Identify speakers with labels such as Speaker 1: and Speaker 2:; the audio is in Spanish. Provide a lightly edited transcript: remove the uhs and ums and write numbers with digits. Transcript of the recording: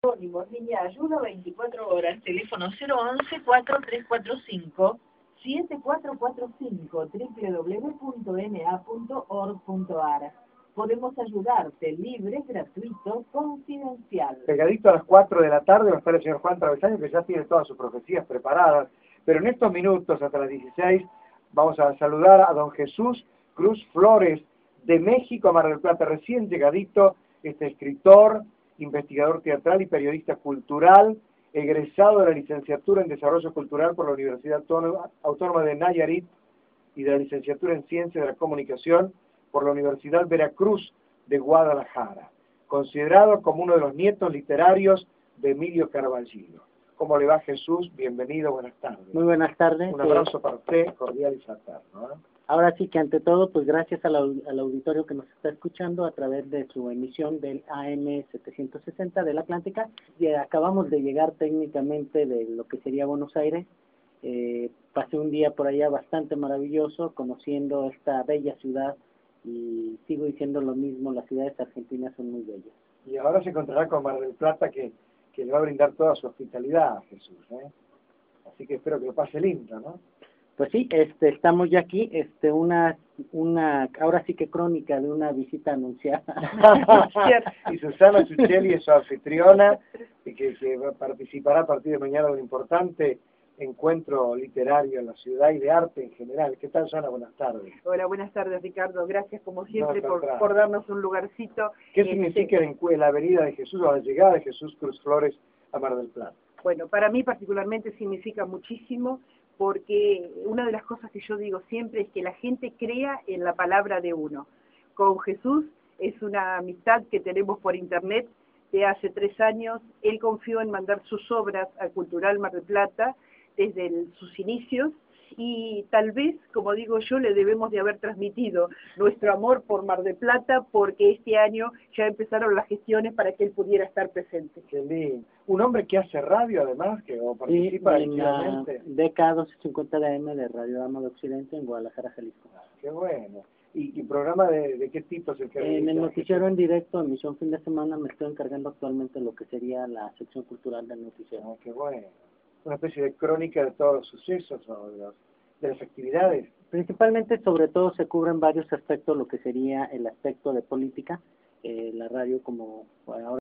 Speaker 1: Anónimos, línea ayuda 24 horas, teléfono 011-4345-7445, www.na.org.ar. Podemos ayudarte, libre, gratuito, confidencial.
Speaker 2: Pegadito a las 4 de la tarde va a estar el señor Juan Travesaño, que ya tiene todas sus profecías preparadas. Pero en estos minutos, hasta las 16, vamos a saludar a don Jesús Cruz Flores, de México, a Mar del Plata, recién llegadito, escritor, investigador teatral y periodista cultural, egresado de la licenciatura en Desarrollo Cultural por la Universidad Autónoma de Nayarit y de la licenciatura en Ciencias de la Comunicación por la Universidad Veracruz de Guadalajara, considerado como uno de los nietos literarios de Emilio Carballido. ¿Cómo le va, Jesús? Bienvenido, buenas tardes.
Speaker 3: Muy buenas tardes.
Speaker 2: Un abrazo para usted, cordial y fraterno, ¿eh?
Speaker 3: Ahora sí que ante todo, pues gracias al auditorio que nos está escuchando a través de su emisión del AM 760 del Atlántica. Acabamos de llegar técnicamente de lo que sería Buenos Aires. Pasé un día por allá bastante maravilloso, conociendo esta bella ciudad, y sigo diciendo lo mismo, las ciudades argentinas son muy bellas.
Speaker 2: Y ahora se encontrará con Mar del Plata, que le va a brindar toda su hospitalidad, Jesús, ¿eh? Así que espero que lo pase lindo, ¿no?
Speaker 3: Pues sí, estamos ya aquí, ahora sí que crónica de una visita anunciada.
Speaker 2: Y Susana Chuchelli es su anfitriona, y que participará a partir de mañana de un importante encuentro literario en la ciudad y de arte en general. ¿Qué tal, Susana? Buenas tardes.
Speaker 1: Hola, buenas tardes, Ricardo. Gracias, como siempre, por darnos un lugarcito.
Speaker 2: ¿Qué significa la venida de Jesús o la llegada de Jesús Cruz Flores a Mar del Plata?
Speaker 1: Bueno, para mí particularmente significa muchísimo, porque una de las cosas que yo digo siempre es que la gente crea en la palabra de uno. Con Jesús es una amistad que tenemos por internet de hace 3 años. Él confió en mandar sus obras al Cultural Mar del Plata desde sus inicios, y tal vez, como digo yo, le debemos de haber transmitido nuestro amor por Mar del Plata, porque este año ya empezaron las gestiones para que él pudiera estar presente.
Speaker 2: Qué lindo. Un hombre que hace radio, además, que participa activamente.
Speaker 3: En la DK 1250 de AM de Radio Dama de Occidente en Guadalajara, Jalisco.
Speaker 2: Qué bueno. ¿Y programa de qué tipo es el que realiza?
Speaker 3: En el noticiero en directo, emisión fin de semana, me estoy encargando actualmente de lo que sería la sección cultural del noticiero.
Speaker 2: Oh, qué bueno. Una especie de crónica de todos los sucesos o de las actividades.
Speaker 3: Principalmente, sobre todo, se cubren varios aspectos, lo que sería el aspecto de política, la radio como ahora